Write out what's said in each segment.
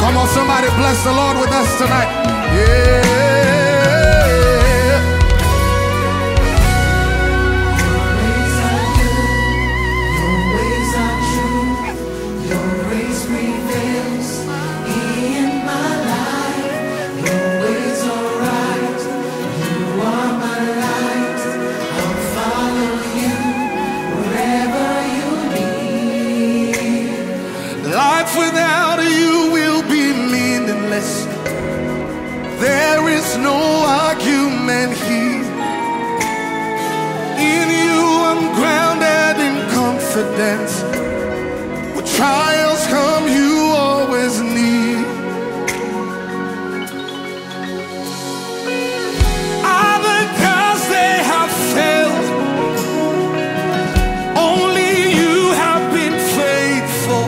Come on, somebody bless the Lord with us tonight. Yeah. Life without you will be meaningless. There is no argument here. In you I'm grounded in confidence. When trials come, you always need. Other gods, they have failed. Only you have been faithful.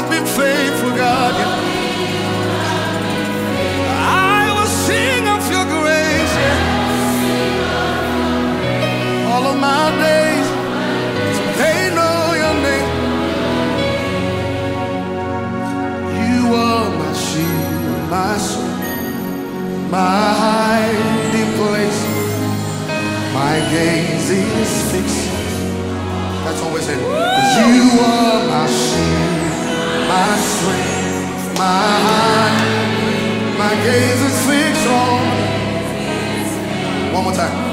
I've been faithful, God. Yeah. I will sing of your grace, yeah. All of my days, so they know your name. You are my shield, my soul, my hiding place. My gaze is fixed. That's always it. 'Cause you are my shield, my strength, my heart. My gaze is fixed on. One more time.